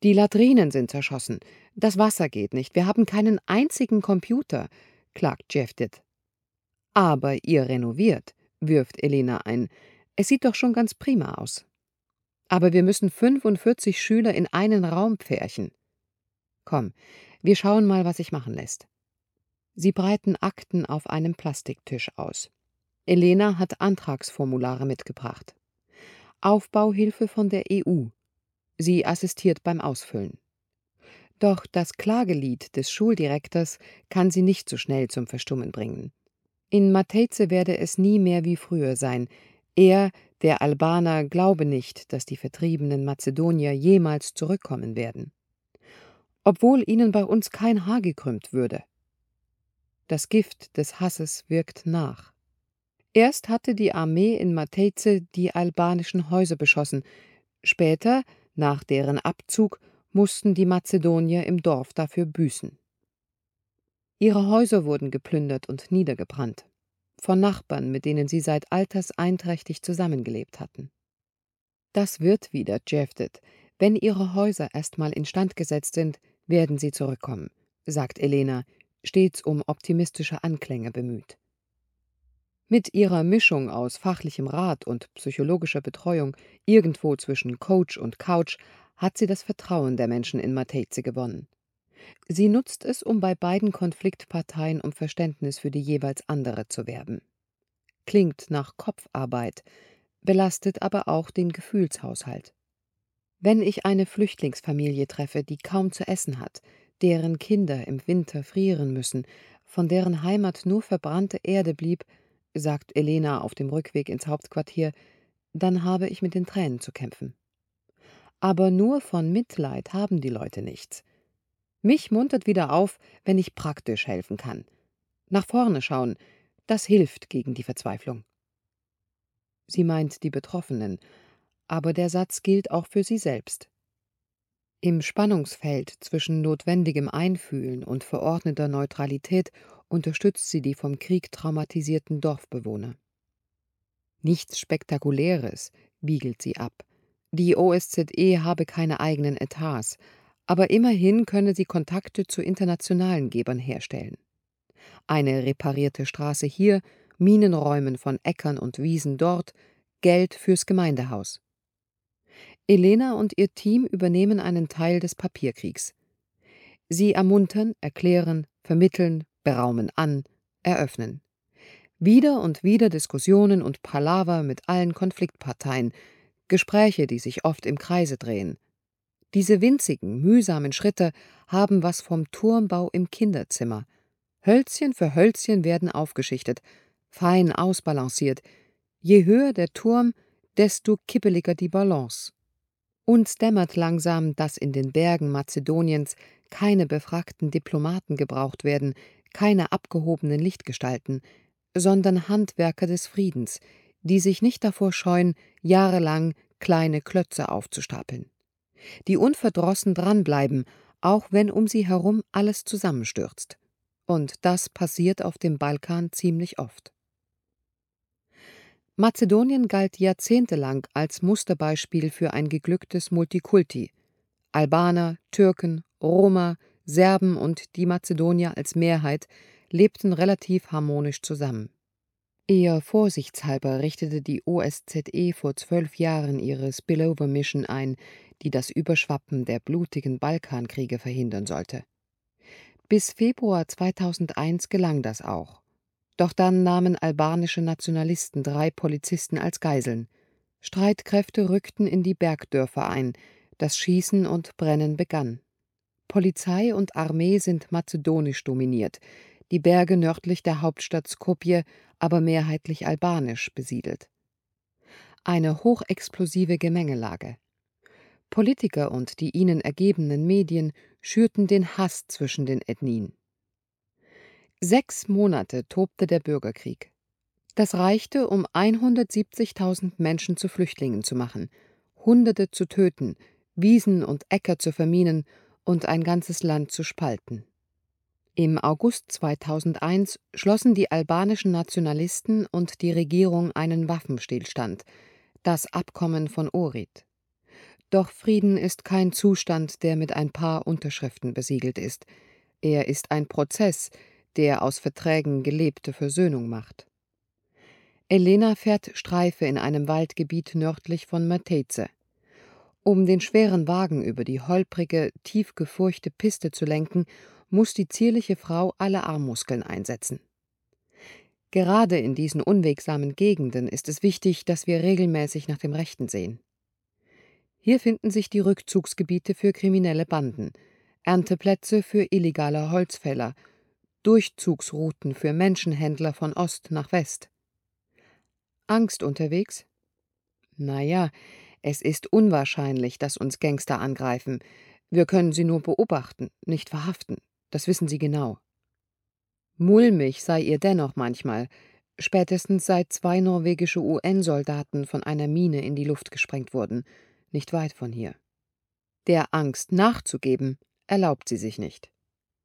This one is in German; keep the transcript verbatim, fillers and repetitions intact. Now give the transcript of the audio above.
Die Latrinen sind zerschossen. Das Wasser geht nicht. Wir haben keinen einzigen Computer, klagt Jevdet. Aber ihr renoviert, wirft Elena ein. Es sieht doch schon ganz prima aus. Aber wir müssen fünfundvierzig Schüler in einen Raum pferchen. Komm, wir schauen mal, was sich machen lässt. Sie breiten Akten auf einem Plastiktisch aus. Elena hat Antragsformulare mitgebracht. Aufbauhilfe von der E U. Sie assistiert beim Ausfüllen. Doch das Klagelied des Schuldirektors kann sie nicht so schnell zum Verstummen bringen. In Matejce werde es nie mehr wie früher sein. Er, der Albaner, glaube nicht, dass die vertriebenen Mazedonier jemals zurückkommen werden. Obwohl ihnen bei uns kein Haar gekrümmt würde. Das Gift des Hasses wirkt nach. Erst hatte die Armee in Matejce die albanischen Häuser beschossen. Später, nach deren Abzug, mussten die Mazedonier im Dorf dafür büßen. Ihre Häuser wurden geplündert und niedergebrannt. Von Nachbarn, mit denen sie seit alterseinträchtig zusammengelebt hatten. Das wird wieder, Jevdet. Wenn ihre Häuser erstmal instand gesetzt sind, werden sie zurückkommen, sagt Elena, stets um optimistische Anklänge bemüht. Mit ihrer Mischung aus fachlichem Rat und psychologischer Betreuung, irgendwo zwischen Coach und Couch, hat sie das Vertrauen der Menschen in Matejce gewonnen. Sie nutzt es, um bei beiden Konfliktparteien um Verständnis für die jeweils andere zu werben. Klingt nach Kopfarbeit, belastet aber auch den Gefühlshaushalt. Wenn ich eine Flüchtlingsfamilie treffe, die kaum zu essen hat, deren Kinder im Winter frieren müssen, von deren Heimat nur verbrannte Erde blieb, sagt Elena auf dem Rückweg ins Hauptquartier, dann habe ich mit den Tränen zu kämpfen. Aber nur von Mitleid haben die Leute nichts. Mich muntert wieder auf, wenn ich praktisch helfen kann. Nach vorne schauen, das hilft gegen die Verzweiflung. Sie meint die Betroffenen, aber der Satz gilt auch für sie selbst. Im Spannungsfeld zwischen notwendigem Einfühlen und verordneter Neutralität unterstützt sie die vom Krieg traumatisierten Dorfbewohner. Nichts Spektakuläres, wiegelt sie ab. Die O S Z E habe keine eigenen Etats, aber immerhin könne sie Kontakte zu internationalen Gebern herstellen. Eine reparierte Straße hier, Minenräumen von Äckern und Wiesen dort, Geld fürs Gemeindehaus. Elena und ihr Team übernehmen einen Teil des Papierkriegs. Sie ermuntern, erklären, vermitteln, beraumen an, eröffnen. Wieder und wieder Diskussionen und Palaver mit allen Konfliktparteien, Gespräche, die sich oft im Kreise drehen. Diese winzigen, mühsamen Schritte haben was vom Turmbau im Kinderzimmer. Hölzchen für Hölzchen werden aufgeschichtet, fein ausbalanciert. Je höher der Turm, desto kippeliger die Balance. Uns dämmert langsam, dass in den Bergen Mazedoniens keine befragten Diplomaten gebraucht werden, keine abgehobenen Lichtgestalten, sondern Handwerker des Friedens, die sich nicht davor scheuen, jahrelang kleine Klötze aufzustapeln. Die unverdrossen dranbleiben, auch wenn um sie herum alles zusammenstürzt. Und das passiert auf dem Balkan ziemlich oft. Mazedonien galt jahrzehntelang als Musterbeispiel für ein geglücktes Multikulti. Albaner, Türken, Roma, Serben und die Mazedonier als Mehrheit lebten relativ harmonisch zusammen. Eher vorsichtshalber richtete die O S Z E vor zwölf Jahren ihre Spillover-Mission ein, die das Überschwappen der blutigen Balkankriege verhindern sollte. Bis Februar zweitausendeins gelang das auch. Doch dann nahmen albanische Nationalisten drei Polizisten als Geiseln. Streitkräfte rückten in die Bergdörfer ein, das Schießen und Brennen begann. Polizei und Armee sind mazedonisch dominiert, die Berge nördlich der Hauptstadt Skopje aber mehrheitlich albanisch besiedelt. Eine hochexplosive Gemengelage. Politiker und die ihnen ergebenen Medien schürten den Hass zwischen den Ethnien. Sechs Monate tobte der Bürgerkrieg. Das reichte, um hundertsiebzigtausend Menschen zu Flüchtlingen zu machen, Hunderte zu töten, Wiesen und Äcker zu verminen und ein ganzes Land zu spalten. Im August zweitausendeins schlossen die albanischen Nationalisten und die Regierung einen Waffenstillstand, das Abkommen von Ohrid. Doch Frieden ist kein Zustand, der mit ein paar Unterschriften besiegelt ist. Er ist ein Prozess, der aus Verträgen gelebte Versöhnung macht. Elena fährt Streife in einem Waldgebiet nördlich von Matejce. Um den schweren Wagen über die holprige, tief gefurchte Piste zu lenken, muss die zierliche Frau alle Armmuskeln einsetzen. Gerade in diesen unwegsamen Gegenden ist es wichtig, dass wir regelmäßig nach dem Rechten sehen. Hier finden sich die Rückzugsgebiete für kriminelle Banden, Ernteplätze für illegale Holzfäller, Durchzugsrouten für Menschenhändler von Ost nach West. Angst unterwegs? Naja, es ist unwahrscheinlich, dass uns Gangster angreifen. Wir können sie nur beobachten, nicht verhaften. Das wissen Sie genau. Mulmig sei ihr dennoch manchmal, spätestens seit zwei norwegische U N-Soldaten von einer Mine in die Luft gesprengt wurden, nicht weit von hier. Der Angst nachzugeben, erlaubt sie sich nicht.